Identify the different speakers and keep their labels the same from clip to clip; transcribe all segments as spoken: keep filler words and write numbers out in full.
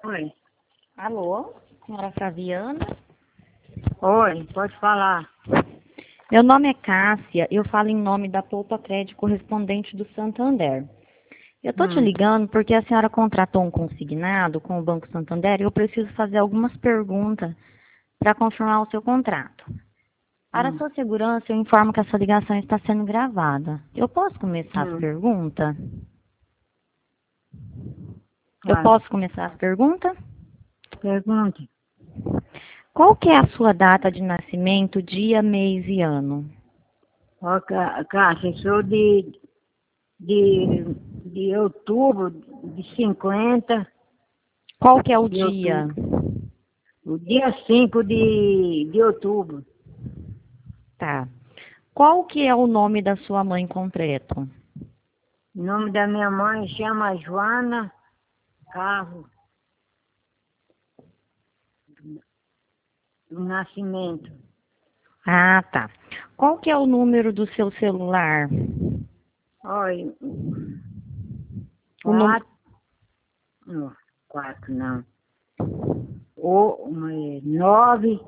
Speaker 1: Oi.
Speaker 2: Alô, senhora Flaviana?
Speaker 1: Oi, pode falar.
Speaker 2: Meu nome é Cássia, eu falo em nome da Poupa Crédito correspondente do Santander. Eu estou te
Speaker 1: Hum,
Speaker 2: ligando porque a senhora contratou um consignado com o Banco Santander e eu preciso fazer algumas perguntas para confirmar o seu contrato. Para a
Speaker 1: hum,
Speaker 2: sua segurança, eu informo que essa ligação está sendo gravada. Eu posso começar as
Speaker 1: hum.
Speaker 2: perguntas? Eu
Speaker 1: Vai,
Speaker 2: posso começar as perguntas?
Speaker 1: pergunte.
Speaker 2: Qual que é a sua data de nascimento, dia, mês e ano?
Speaker 1: Ó, Cá- Cássia, sou de, de, de outubro de cinquenta
Speaker 2: Qual que é o
Speaker 1: de
Speaker 2: dia?
Speaker 1: outubro. O dia cinco de, de outubro.
Speaker 2: Tá. Qual que é o nome da sua mãe completo?
Speaker 1: O nome da minha mãe chama Joana Carlos do Nascimento.
Speaker 2: Ah, tá. Qual que é o número do seu celular?
Speaker 1: Olha,
Speaker 2: O nome...
Speaker 1: quatro, não, quatro não. O, é, nove,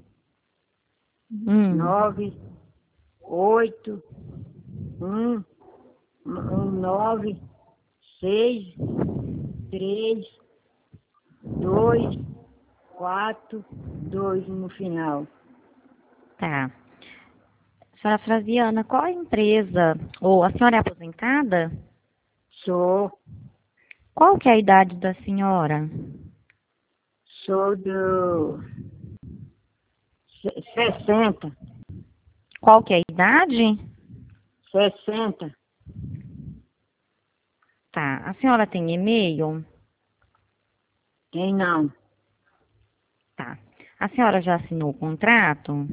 Speaker 2: Hum.
Speaker 1: nove, oito, um, um, nove, seis, três, dois, quatro, dois no final.
Speaker 2: Tá. Senhora Flaviana, qual a empresa? Ou a senhora é aposentada?
Speaker 1: Sou,
Speaker 2: Qual que é a idade da senhora?
Speaker 1: sou do se- sessenta,
Speaker 2: Qual que é a idade?
Speaker 1: sessenta.
Speaker 2: Tá. A senhora tem e-mail?
Speaker 1: Quem não?
Speaker 2: Tá. A senhora já assinou o contrato?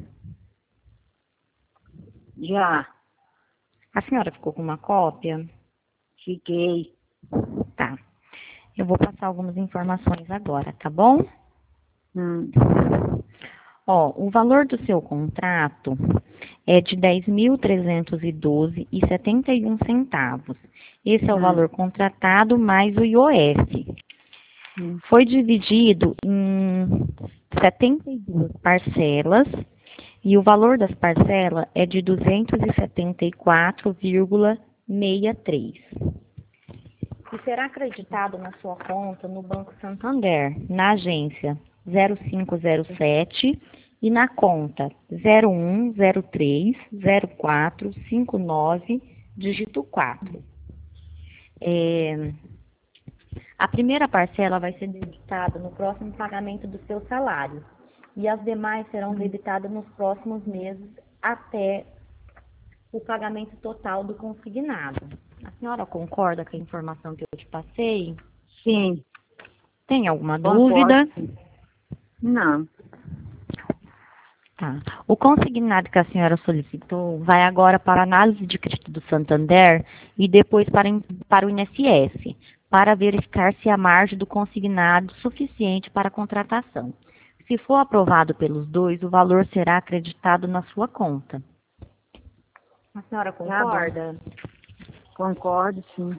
Speaker 1: Já
Speaker 2: A senhora ficou com uma cópia?
Speaker 1: fiquei.
Speaker 2: Tá. Eu vou passar algumas informações agora, tá bom?
Speaker 1: Hum,
Speaker 2: Ó, o valor do seu contrato é de dez mil trezentos e doze reais e setenta e um centavos. Esse é o
Speaker 1: hum,
Speaker 2: valor contratado mais o I O F.
Speaker 1: hum,
Speaker 2: Foi dividido em setenta e duas parcelas e o valor das parcelas é de duzentos e setenta e quatro vírgula sessenta e três. E será acreditado na sua conta no Banco Santander, na agência zero cinco zero sete e na conta zero um zero três zero quatro cinco nove, dígito quatro. É, a primeira parcela vai ser debitada no próximo pagamento do seu salário e as demais serão
Speaker 1: hum.
Speaker 2: debitadas nos próximos meses até o pagamento total do consignado. A senhora concorda com a informação que eu te passei?
Speaker 1: Sim,
Speaker 2: Tem alguma
Speaker 1: concordo.
Speaker 2: dúvida?
Speaker 1: Sim. Não.
Speaker 2: Tá. O consignado que a senhora solicitou vai agora para a análise de crédito do Santander e depois para, para o I N S S, para verificar se a margem do consignado é suficiente para a contratação. Se for aprovado pelos dois, o valor será acreditado na sua conta. A senhora
Speaker 1: Tá bom.
Speaker 2: concorda?
Speaker 1: Concordo, sim.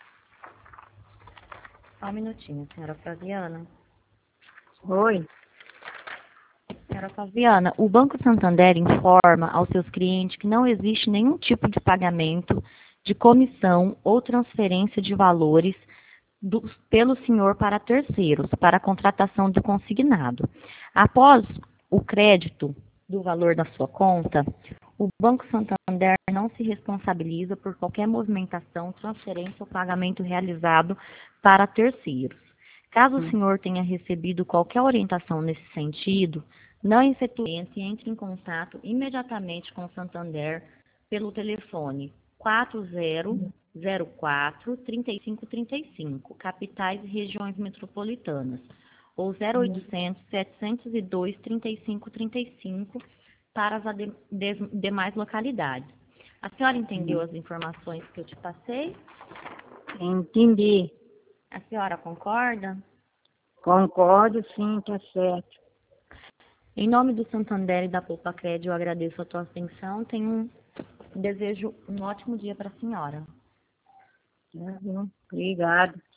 Speaker 2: Só um minutinho, senhora Flaviana.
Speaker 1: Oi.
Speaker 2: Senhora Flaviana, o Banco Santander informa aos seus clientes que não existe nenhum tipo de pagamento de comissão ou transferência de valores do, pelo senhor para terceiros, para a contratação de consignado. Após o crédito do valor da sua conta, o Banco Santander não se responsabiliza por qualquer movimentação, transferência ou pagamento realizado para terceiros. Caso o
Speaker 1: Hum,
Speaker 2: senhor tenha recebido qualquer orientação nesse sentido, não efetue e entre em contato imediatamente com o Santander pelo telefone quatro zero zero quatro, três cinco três cinco, capitais e regiões metropolitanas, ou zero oitocentos, setecentos e dois, trinta e cinco trinta e cinco para as ade- des- demais localidades. A senhora entendeu
Speaker 1: hum.
Speaker 2: as informações que eu te passei?
Speaker 1: Entendi.
Speaker 2: A senhora concorda?
Speaker 1: Concordo, sim, tá certo.
Speaker 2: Em nome do Santander e da Poupa Crédito, eu agradeço a tua atenção. Tenho um, desejo um ótimo dia para a senhora.
Speaker 1: Tá bom. Obrigado.